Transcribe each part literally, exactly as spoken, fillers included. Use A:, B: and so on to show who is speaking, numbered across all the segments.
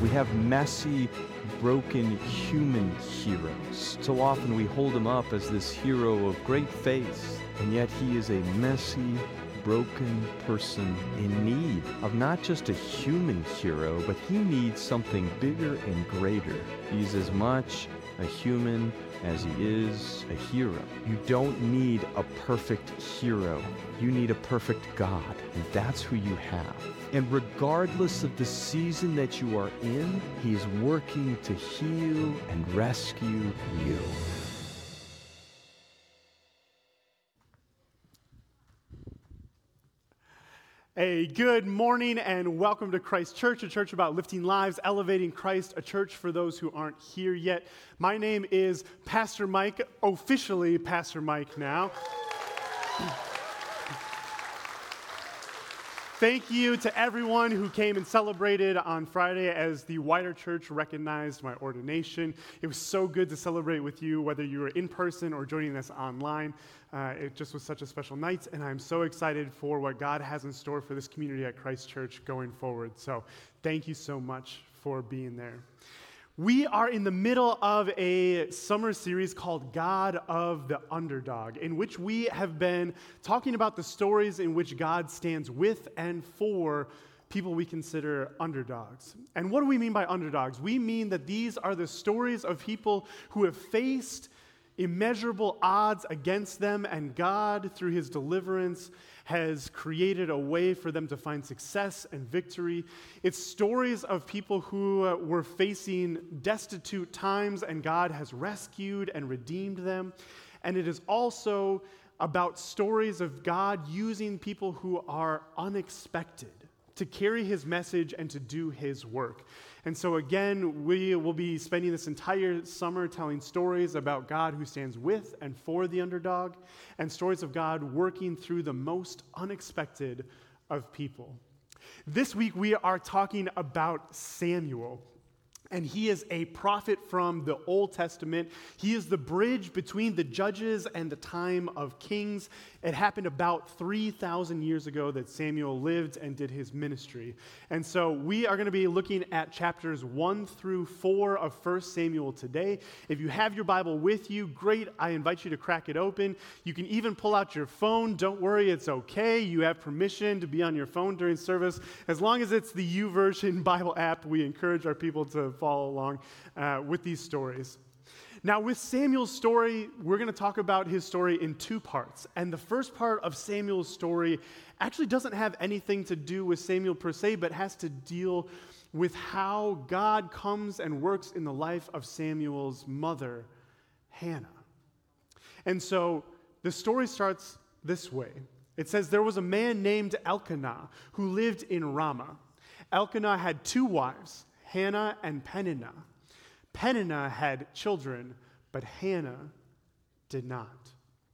A: We have messy, broken human heroes. So often we hold him up as this hero of great faith, and yet he is a messy, broken person in need of not just a human hero, but he needs something bigger and greater. He's as much a human as he is a hero. You don't need a perfect hero. You need a perfect God, and that's who you have. And regardless of the season that you are in, he is working to heal and rescue you.
B: Hey, good morning and welcome to Christ Church, a church about lifting lives, elevating Christ, a church for those who aren't here yet. My name is Pastor Mike, officially Pastor Mike now. Thank you to everyone who came and celebrated on Friday as the wider church recognized my ordination. It was so good to celebrate with you, whether you were in person or joining us online. Uh, it just was such a special night, and I'm so excited for what God has in store for this community at Christ Church going forward. So thank you so much for being there. We are in the middle of a summer series called God of the Underdog, in which we have been talking about the stories in which God stands with and for people we consider underdogs. And what do we mean by underdogs? We mean that these are the stories of people who have faced immeasurable odds against them, and God, through his deliverance, has created a way for them to find success and victory. It's stories of people who uh, were facing destitute times, and God has rescued and redeemed them. And it is also about stories of God using people who are unexpected to carry his message and to do his work. And so again, we will be spending this entire summer telling stories about God who stands with and for the underdog, and stories of God working through the most unexpected of people. This week we are talking about Samuel. And he is a prophet from the Old Testament. He is the bridge between the judges and the time of kings. It happened about three thousand years ago that Samuel lived and did his ministry. And so we are going to be looking at chapters one through four of First Samuel today. If you have your Bible with you, great. I invite you to crack it open. You can even pull out your phone. Don't worry, it's okay. You have permission to be on your phone during service. As long as it's the YouVersion Bible app, we encourage our people to follow along uh, with these stories. Now, with Samuel's story, we're going to talk about his story in two parts. And the first part of Samuel's story actually doesn't have anything to do with Samuel per se, but has to deal with how God comes and works in the life of Samuel's mother, Hannah. And so the story starts this way. It says, there was a man named Elkanah who lived in Ramah. Elkanah had two wives, Hannah and Peninnah. Peninnah had children, but Hannah did not.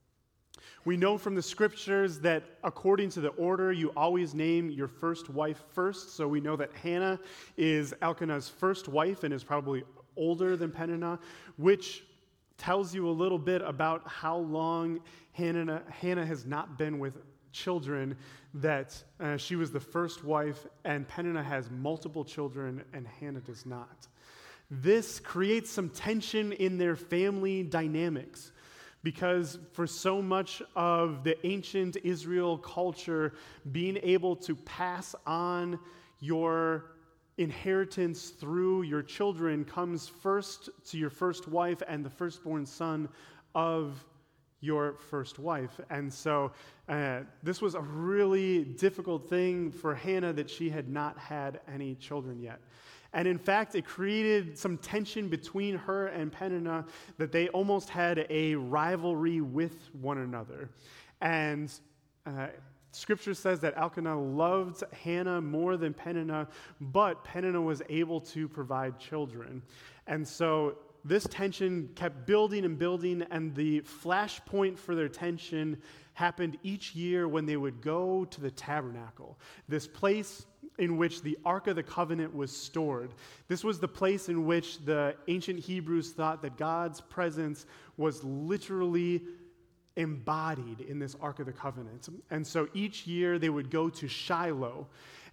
B: We know from the scriptures that according to the order, you always name your first wife first. So we know that Hannah is Elkanah's first wife and is probably older than Peninnah, which tells you a little bit about how long Hannah, Hannah has not been with children, that uh, she was the first wife, and Peninnah has multiple children, and Hannah does not. This creates some tension in their family dynamics, because for so much of the ancient Israel culture, being able to pass on your inheritance through your children comes first to your first wife and the firstborn son of your first wife. And so uh, this was a really difficult thing for Hannah, that she had not had any children yet. And in fact, it created some tension between her and Peninnah, that they almost had a rivalry with one another. And uh, Scripture says that Elkanah loved Hannah more than Peninnah, but Peninnah was able to provide children. And so this tension kept building and building, and the flashpoint for their tension happened each year when they would go to the tabernacle, this place in which the Ark of the Covenant was stored. This was the place in which the ancient Hebrews thought that God's presence was literally embodied in this Ark of the Covenant. And so each year they would go to Shiloh,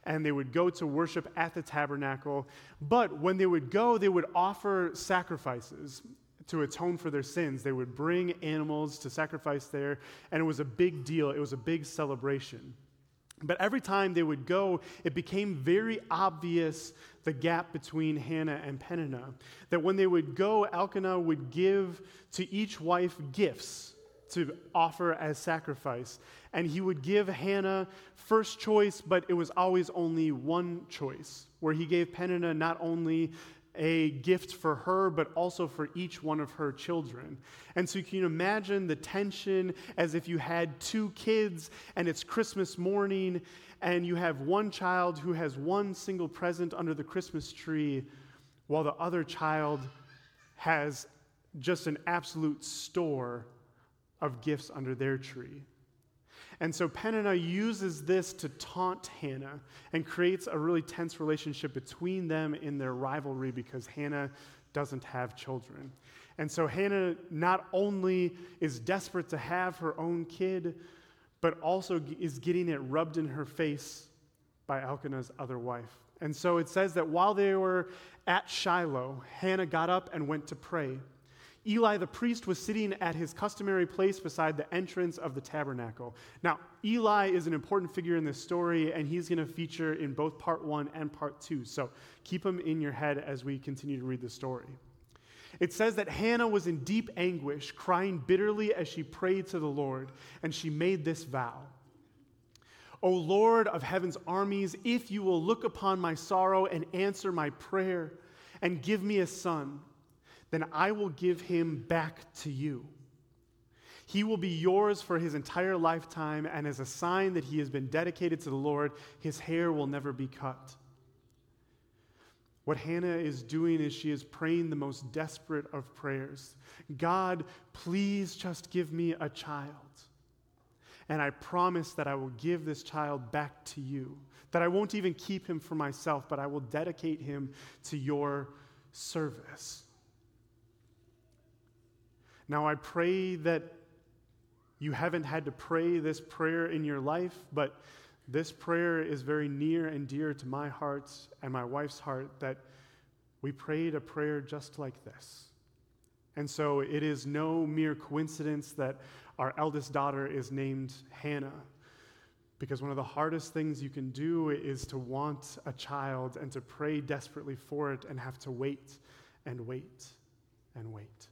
B: and they would go to worship at the tabernacle. But when they would go, they would offer sacrifices to atone for their sins. They would bring animals to sacrifice there, and it was a big deal. It was a big celebration. But every time they would go, it became very obvious the gap between Hannah and Peninnah. That when they would go, Elkanah would give to each wife gifts to offer as sacrifice. And he would give Hannah first choice, but it was always only one choice, where he gave Peninnah not only a gift for her, but also for each one of her children. And so you can imagine the tension as if you had two kids and it's Christmas morning and you have one child who has one single present under the Christmas tree while the other child has just an absolute store of gifts under their tree. And so Peninnah uses this to taunt Hannah and creates a really tense relationship between them in their rivalry because Hannah doesn't have children. And so Hannah not only is desperate to have her own kid, but also is getting it rubbed in her face by Elkanah's other wife. And so it says that while they were at Shiloh, Hannah got up and went to pray. Eli the priest was sitting at his customary place beside the entrance of the tabernacle. Now, Eli is an important figure in this story, and he's going to feature in both part one and part two. So keep him in your head as we continue to read the story. It says that Hannah was in deep anguish, crying bitterly as she prayed to the Lord, and she made this vow. O Lord of heaven's armies, if you will look upon my sorrow and answer my prayer and give me a son, then I will give him back to you. He will be yours for his entire lifetime, and as a sign that he has been dedicated to the Lord, his hair will never be cut. What Hannah is doing is she is praying the most desperate of prayers. God, please just give me a child. And I promise that I will give this child back to you, that I won't even keep him for myself, but I will dedicate him to your service. Now, I pray that you haven't had to pray this prayer in your life, but this prayer is very near and dear to my heart and my wife's heart, that we prayed a prayer just like this. And so it is no mere coincidence that our eldest daughter is named Hannah, because one of the hardest things you can do is to want a child and to pray desperately for it and have to wait and wait and wait.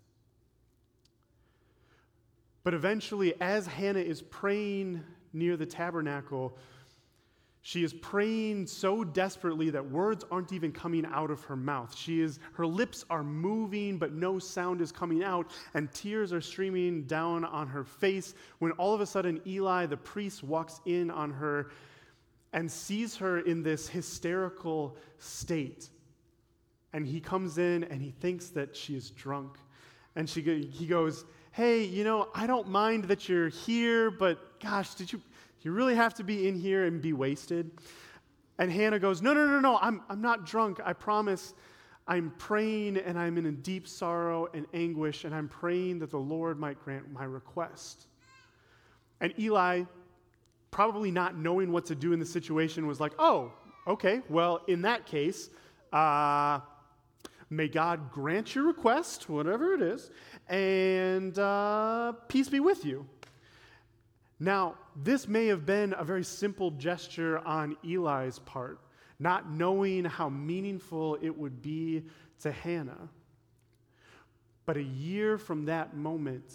B: But eventually, as Hannah is praying near the tabernacle, she is praying so desperately that words aren't even coming out of her mouth. She is, her lips are moving, but no sound is coming out, and tears are streaming down on her face when all of a sudden Eli, the priest, walks in on her and sees her in this hysterical state. And he comes in and he thinks that she is drunk. And she, he goes, hey, you know, I don't mind that you're here, but gosh, did you you really have to be in here and be wasted? And Hannah goes, no, no, no, no, I'm, I'm not drunk. I promise. I'm praying and I'm in a deep sorrow and anguish, and I'm praying that the Lord might grant my request. And Eli, probably not knowing what to do in the situation, was like, oh, okay, well, in that case, uh, may God grant your request, whatever it is, and uh, peace be with you. Now, this may have been a very simple gesture on Eli's part, not knowing how meaningful it would be to Hannah. But a year from that moment,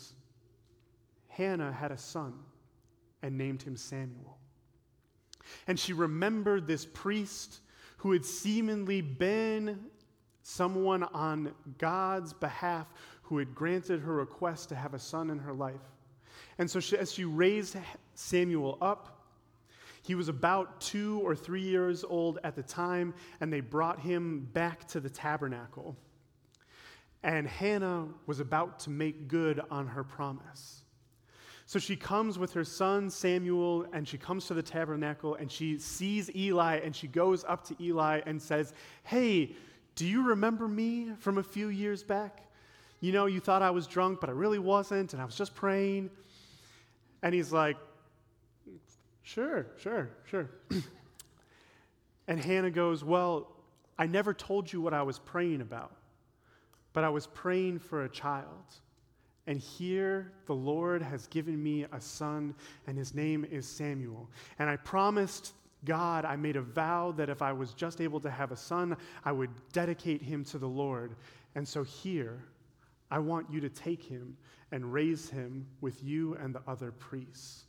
B: Hannah had a son and named him Samuel. And she remembered this priest who had seemingly been someone on God's behalf who had granted her request to have a son in her life. And so she, as she raised Samuel up, he was about two or three years old at the time, and they brought him back to the tabernacle. And Hannah was about to make good on her promise. So she comes with her son Samuel, and she comes to the tabernacle, and she sees Eli, and she goes up to Eli and says, hey, do you remember me from a few years back? You know, you thought I was drunk, but I really wasn't, and I was just praying. And he's like, sure, sure, sure. And Hannah goes, well, I never told you what I was praying about, but I was praying for a child. And here the Lord has given me a son, and his name is Samuel. And I promised God, I made a vow that if I was just able to have a son, I would dedicate him to the Lord. And so here, I want you to take him and raise him with you and the other priests.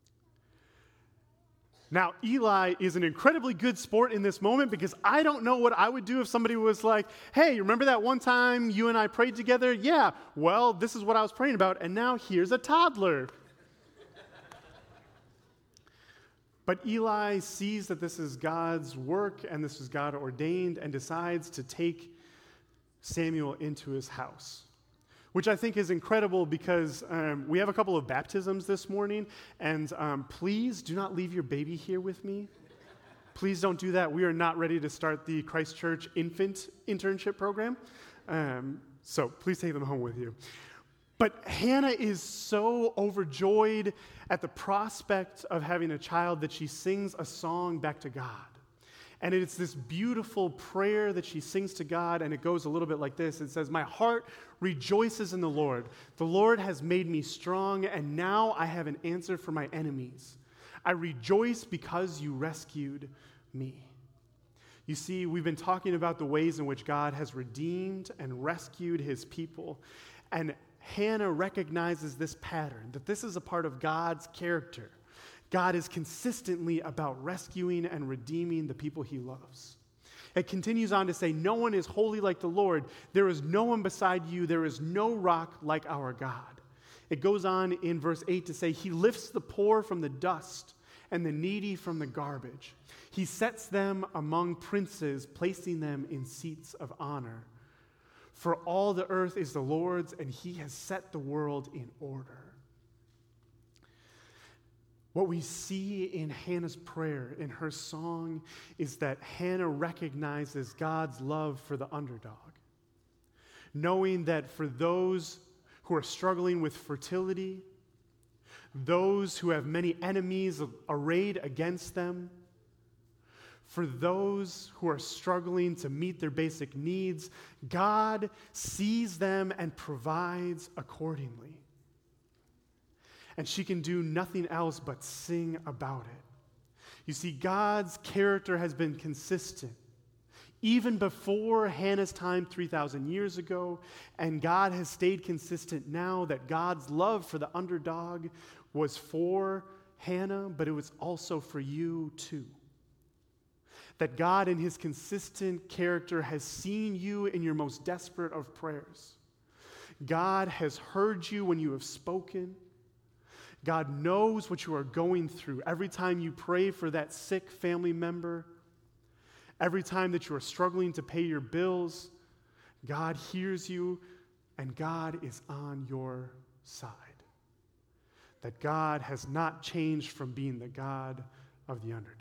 B: Now, Eli is an incredibly good sport in this moment because I don't know what I would do if somebody was like, hey, remember that one time you and I prayed together? Yeah, well, this is what I was praying about, and now here's a toddler. But Eli sees that this is God's work and this is God ordained and decides to take Samuel into his house, which I think is incredible because um, we have a couple of baptisms this morning, and um, please do not leave your baby here with me. Please don't do that. We are not ready to start the Christ Church infant internship program, um, so please take them home with you. But Hannah is so overjoyed at the prospect of having a child that she sings a song back to God. And it's this beautiful prayer that she sings to God, and it goes a little bit like this. It says, my heart rejoices in the Lord. The Lord has made me strong, and now I have an answer for my enemies. I rejoice because you rescued me. You see, we've been talking about the ways in which God has redeemed and rescued his people. And Hannah recognizes this pattern, that this is a part of God's character. God is consistently about rescuing and redeeming the people he loves. It continues on to say, no one is holy like the Lord. There is no one beside you. There is no rock like our God. It goes on in verse eight to say, he lifts the poor from the dust and the needy from the garbage. He sets them among princes, placing them in seats of honor. For all the earth is the Lord's, and he has set the world in order. What we see in Hannah's prayer, in her song, is that Hannah recognizes God's love for the underdog, knowing that for those who are struggling with fertility, those who have many enemies arrayed against them, for those who are struggling to meet their basic needs, God sees them and provides accordingly. And she can do nothing else but sing about it. You see, God's character has been consistent even before Hannah's time three thousand years ago, and God has stayed consistent now that God's love for the underdog was for Hannah, but it was also for you too. That God in his consistent character has seen you in your most desperate of prayers. God has heard you when you have spoken. God knows what you are going through. Every time you pray for that sick family member, every time that you are struggling to pay your bills, God hears you and God is on your side. That God has not changed from being the God of the underdog.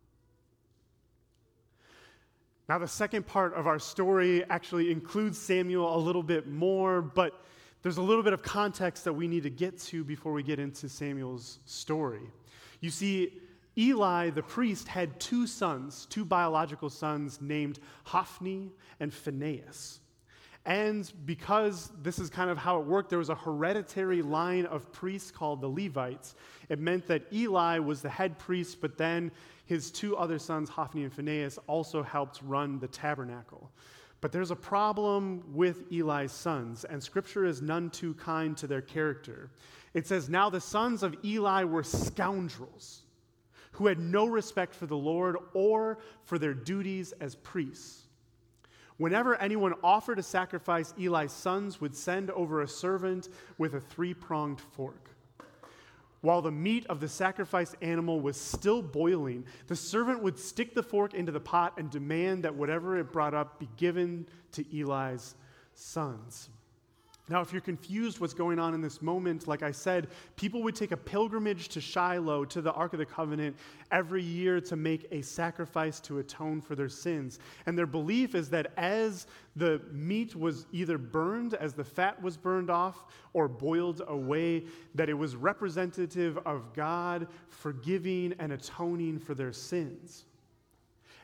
B: Now, the second part of our story actually includes Samuel a little bit more, but there's a little bit of context that we need to get to before we get into Samuel's story. You see, Eli, the priest, had two sons, two biological sons named Hophni and Phinehas. And because this is kind of how it worked, there was a hereditary line of priests called the Levites. It meant that Eli was the head priest, but then his two other sons, Hophni and Phinehas, also helped run the tabernacle. But there's a problem with Eli's sons, and Scripture is none too kind to their character. It says, now the sons of Eli were scoundrels who had no respect for the Lord or for their duties as priests. Whenever anyone offered a sacrifice, Eli's sons would send over a servant with a three-pronged fork. While the meat of the sacrificed animal was still boiling, the servant would stick the fork into the pot and demand that whatever it brought up be given to Eli's sons. Now, if you're confused what's going on in this moment, like I said, people would take a pilgrimage to Shiloh, to the Ark of the Covenant, every year to make a sacrifice to atone for their sins. And their belief is that as the meat was either burned, as the fat was burned off, or boiled away, that it was representative of God forgiving and atoning for their sins.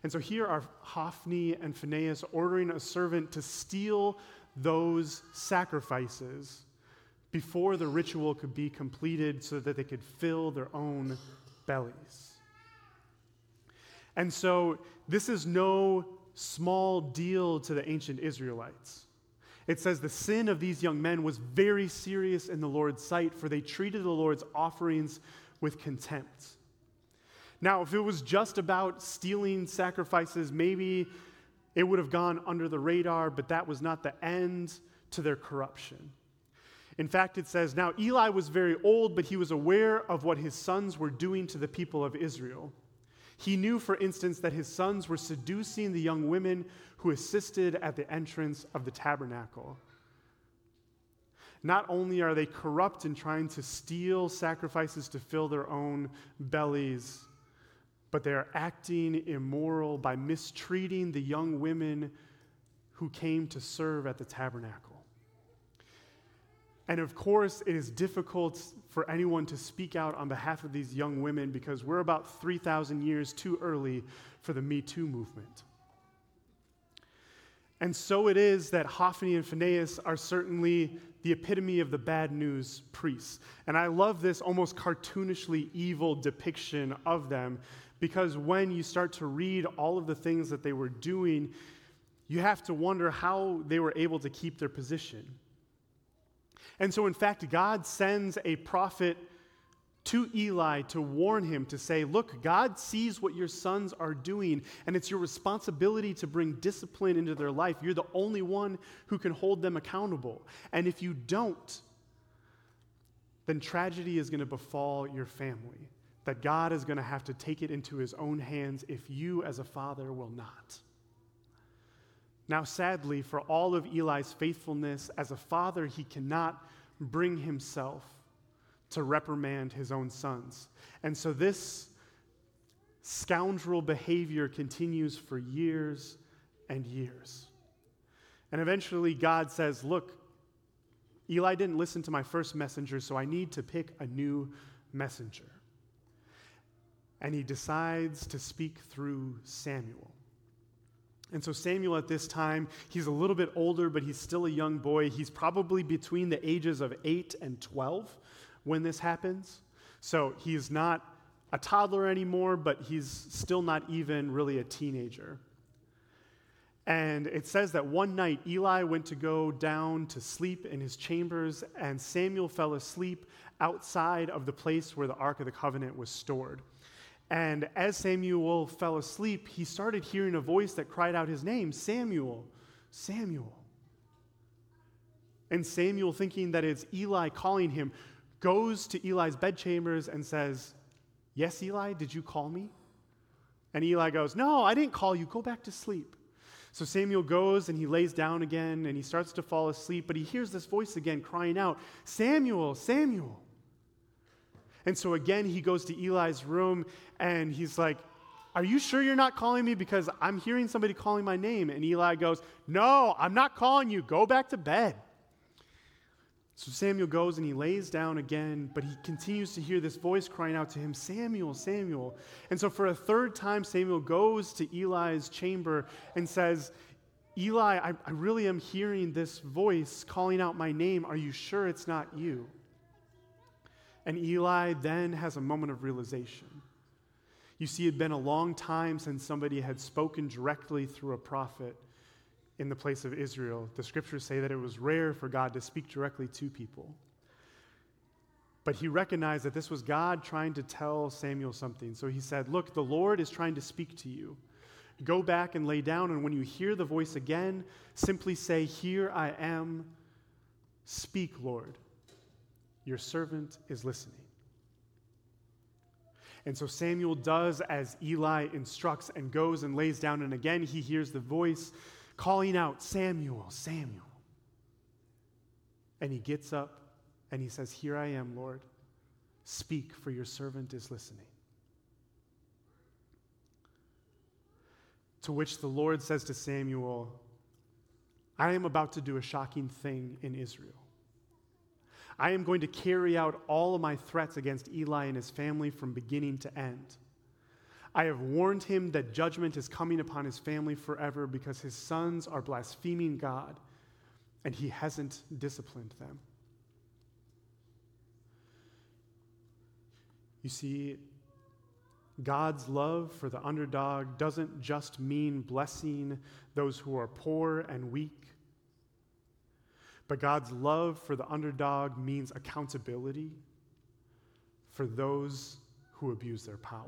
B: And so here are Hophni and Phinehas ordering a servant to steal those sacrifices before the ritual could be completed so that they could fill their own bellies. And so this is no small deal to the ancient Israelites. It says the sin of these young men was very serious in the Lord's sight, for they treated the Lord's offerings with contempt. Now, if it was just about stealing sacrifices, maybe it would have gone under the radar, but that was not the end to their corruption. In fact, it says, now Eli was very old, but he was aware of what his sons were doing to the people of Israel. He knew, for instance, that his sons were seducing the young women who assisted at the entrance of the tabernacle. Not only are they corrupt in trying to steal sacrifices to fill their own bellies, but they are acting immoral by mistreating the young women who came to serve at the tabernacle. And of course, it is difficult for anyone to speak out on behalf of these young women because we're about three thousand years too early for the Me Too movement. And so it is that Hophni and Phinehas are certainly the epitome of the bad news priests. And I love this almost cartoonishly evil depiction of them because when you start to read all of the things that they were doing, you have to wonder how they were able to keep their position. And so, in fact, God sends a prophet to Eli to warn him, to say, look, God sees what your sons are doing, and it's your responsibility to bring discipline into their life. You're the only one who can hold them accountable. And if you don't, then tragedy is going to befall your family, that God is going to have to take it into his own hands if you as a father will not. Now, sadly, for all of Eli's faithfulness, as a father, he cannot bring himself to reprimand his own sons. And so this scoundrel behavior continues for years and years. And eventually God says, look, Eli didn't listen to my first messenger, so I need to pick a new messenger. And he decides to speak through Samuel. And so Samuel at this time, he's a little bit older, but he's still a young boy. He's probably between the ages of eight and twelve when this happens. So he's not a toddler anymore, but he's still not even really a teenager. And it says that one night Eli went to go down to sleep in his chambers, and Samuel fell asleep outside of the place where the Ark of the Covenant was stored. And as Samuel fell asleep, he started hearing a voice that cried out his name, Samuel, Samuel. And Samuel, thinking that it's Eli calling him, goes to Eli's bedchambers and says, yes, Eli, did you call me? And Eli goes, no, I didn't call you. Go back to sleep. So Samuel goes and he lays down again and he starts to fall asleep, but he hears this voice again crying out, Samuel, Samuel. And so again, he goes to Eli's room and he's like, are you sure you're not calling me? Because I'm hearing somebody calling my name. And Eli goes, no, I'm not calling you. Go back to bed. So Samuel goes and he lays down again, but he continues to hear this voice crying out to him, Samuel, Samuel. And so for a third time, Samuel goes to Eli's chamber and says, Eli, I, I really am hearing this voice calling out my name. Are you sure it's not you? And Eli then has a moment of realization. You see, it had been a long time since somebody had spoken directly through a prophet in the place of Israel. The scriptures say that it was rare for God to speak directly to people. But he recognized that this was God trying to tell Samuel something. So he said, look, the Lord is trying to speak to you. Go back and lay down, and when you hear the voice again, simply say, here I am. Speak, Lord. Your servant is listening. And so Samuel does as Eli instructs and goes and lays down, and again he hears the voice calling out, Samuel, Samuel. And he gets up and he says, here I am, Lord. Speak, for your servant is listening. To which the Lord says to Samuel, I am about to do a shocking thing in Israel. I am going to carry out all of my threats against Eli and his family from beginning to end. I have warned him that judgment is coming upon his family forever because his sons are blaspheming God, and he hasn't disciplined them. You see, God's love for the underdog doesn't just mean blessing those who are poor and weak, but God's love for the underdog means accountability for those who abuse their power.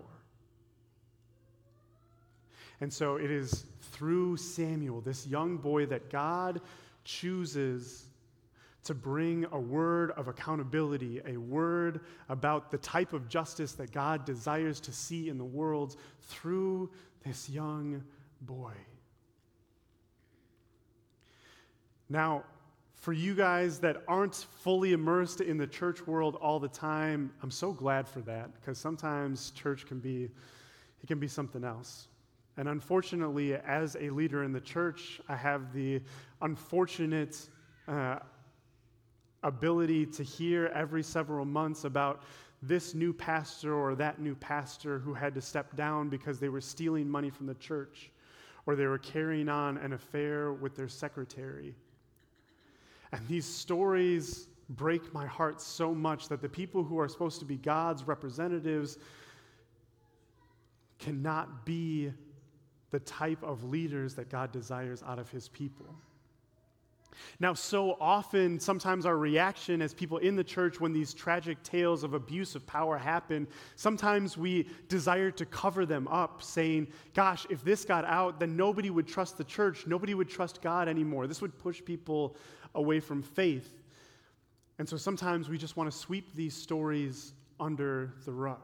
B: And so it is through Samuel, this young boy, that God chooses to bring a word of accountability, a word about the type of justice that God desires to see in the world through this young boy. Now, for you guys that aren't fully immersed in the church world all the time, I'm so glad for that, because sometimes church can be, it can be something else. And unfortunately, as a leader in the church, I have the unfortunate uh, ability to hear every several months about this new pastor or that new pastor who had to step down because they were stealing money from the church, or they were carrying on an affair with their secretary. And these stories break my heart so much that the people who are supposed to be God's representatives cannot be the type of leaders that God desires out of his people. Now, so often, sometimes our reaction as people in the church when these tragic tales of abuse of power happen, sometimes we desire to cover them up, saying, gosh, if this got out, then nobody would trust the church. Nobody would trust God anymore. This would push people away from faith. And so sometimes we just want to sweep these stories under the rug.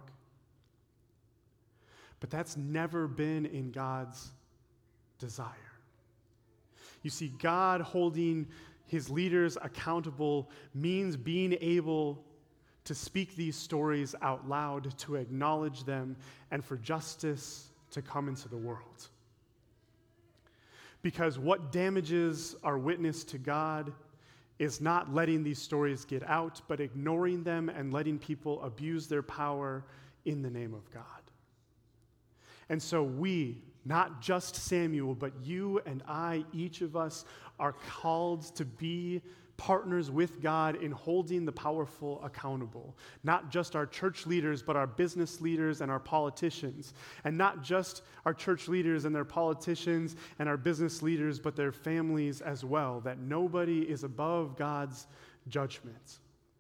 B: But that's never been in God's desire. You see, God holding his leaders accountable means being able to speak these stories out loud, to acknowledge them, and for justice to come into the world. Because what damages our witness to God is not letting these stories get out, but ignoring them and letting people abuse their power in the name of God. And so we, not just Samuel, but you and I, each of us, are called to be partners with God in holding the powerful accountable. Not just our church leaders, but our business leaders and our politicians. And not just our church leaders and their politicians and our business leaders, but their families as well. That nobody is above God's judgment.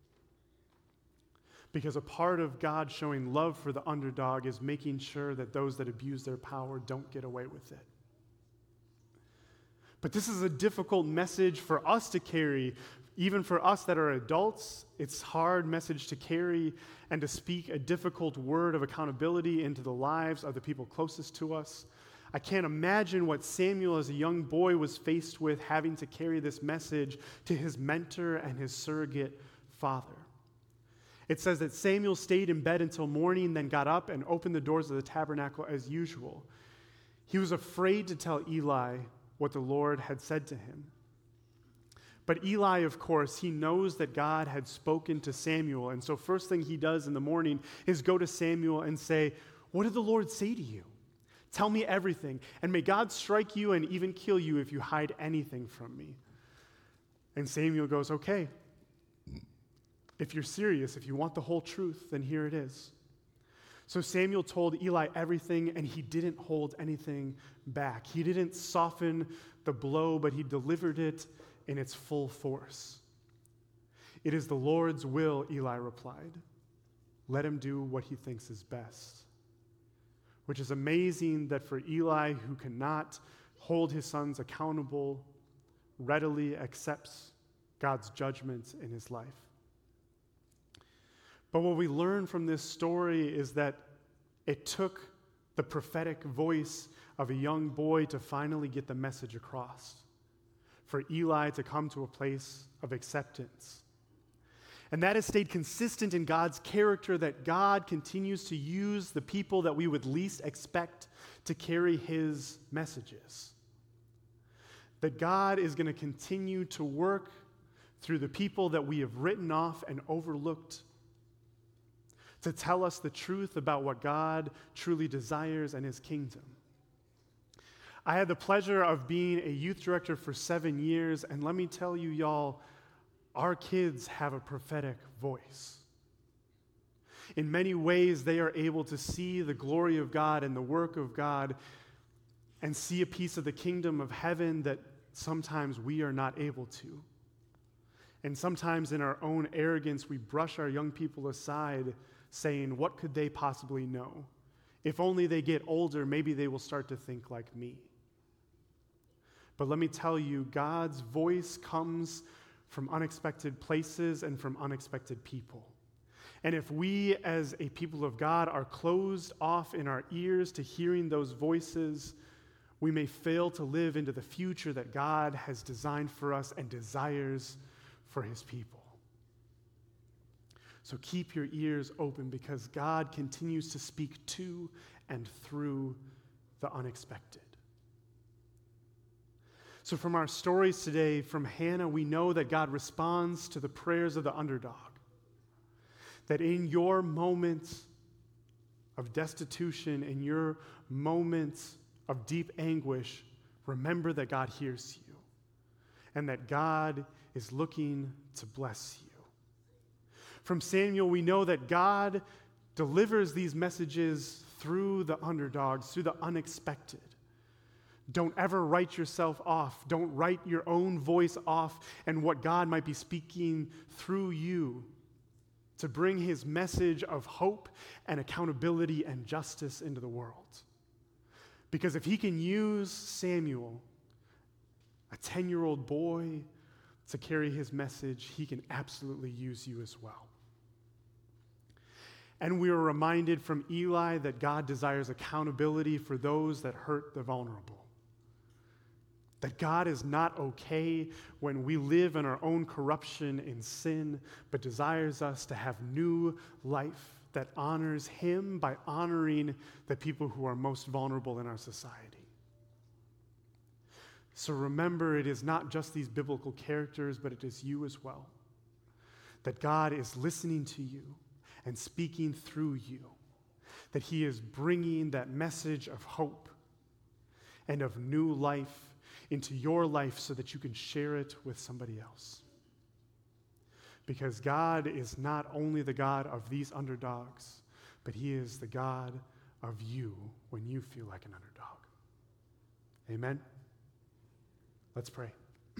B: Because a part of God showing love for the underdog is making sure that those that abuse their power don't get away with it. But this is a difficult message for us to carry. Even for us that are adults, it's a hard message to carry and to speak a difficult word of accountability into the lives of the people closest to us. I can't imagine what Samuel as a young boy was faced with, having to carry this message to his mentor and his surrogate father. It says that Samuel stayed in bed until morning, then got up and opened the doors of the tabernacle as usual. He was afraid to tell Eli what the Lord had said to him. But Eli, of course, he knows that God had spoken to Samuel. And so first thing he does in the morning is go to Samuel and say, "What did the Lord say to you? Tell me everything. And may God strike you and even kill you if you hide anything from me." And Samuel goes, "Okay. If you're serious, if you want the whole truth, then here it is." So Samuel told Eli everything, and he didn't hold anything back. He didn't soften the blow, but he delivered it in its full force. "It is the Lord's will," Eli replied. "Let him do what he thinks is best." Which is amazing that for Eli, who cannot hold his sons accountable, readily accepts God's judgment in his life. But what we learn from this story is that it took the prophetic voice of a young boy to finally get the message across, for Eli to come to a place of acceptance. And that has stayed consistent in God's character, that God continues to use the people that we would least expect to carry his messages. That God is going to continue to work through the people that we have written off and overlooked, to tell us the truth about what God truly desires and his kingdom. I had the pleasure of being a youth director for seven years, and let me tell you, y'all, our kids have a prophetic voice. In many ways, they are able to see the glory of God and the work of God and see a piece of the kingdom of heaven that sometimes we are not able to. And sometimes in our own arrogance, we brush our young people aside, saying, what could they possibly know? If only they get older, maybe they will start to think like me. But let me tell you, God's voice comes from unexpected places and from unexpected people. And if we as a people of God are closed off in our ears to hearing those voices, we may fail to live into the future that God has designed for us and desires for his people. So keep your ears open, because God continues to speak to and through the unexpected. So from our stories today, from Hannah, we know that God responds to the prayers of the underdog. That in your moments of destitution, in your moments of deep anguish, remember that God hears you and that God is looking to bless you. From Samuel, we know that God delivers these messages through the underdogs, through the unexpected. Don't ever write yourself off. Don't write your own voice off and what God might be speaking through you to bring his message of hope and accountability and justice into the world. Because if he can use Samuel, a ten-year-old boy, to carry his message, he can absolutely use you as well. And we are reminded from Eli that God desires accountability for those that hurt the vulnerable. That God is not okay when we live in our own corruption and sin, but desires us to have new life that honors him by honoring the people who are most vulnerable in our society. So remember, it is not just these biblical characters, but it is you as well. That God is listening to you and speaking through you. That he is bringing that message of hope and of new life into your life so that you can share it with somebody else. Because God is not only the God of these underdogs, but he is the God of you when you feel like an underdog. Amen? Let's pray.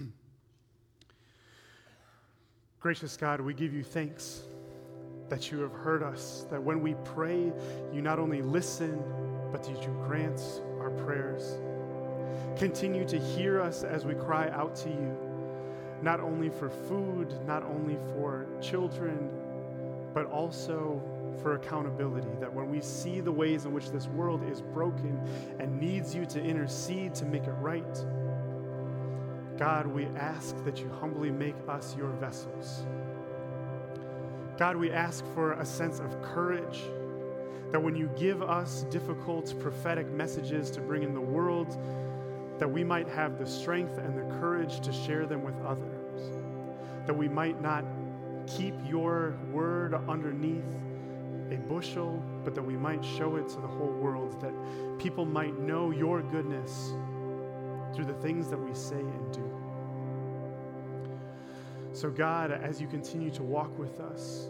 B: Gracious God, we give you thanks that you have heard us, that when we pray, you not only listen, but that you grant our prayers. Continue to hear us as we cry out to you, not only for food, not only for children, but also for accountability, that when we see the ways in which this world is broken and needs you to intercede to make it right, God, we ask that you humbly make us your vessels. God, we ask for a sense of courage, that when you give us difficult prophetic messages to bring in the world, that we might have the strength and the courage to share them with others, that we might not keep your word underneath a bushel, but that we might show it to the whole world, that people might know your goodness through the things that we say and do. So God, as you continue to walk with us,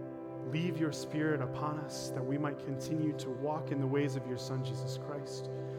B: leave your Spirit upon us that we might continue to walk in the ways of your Son, Jesus Christ.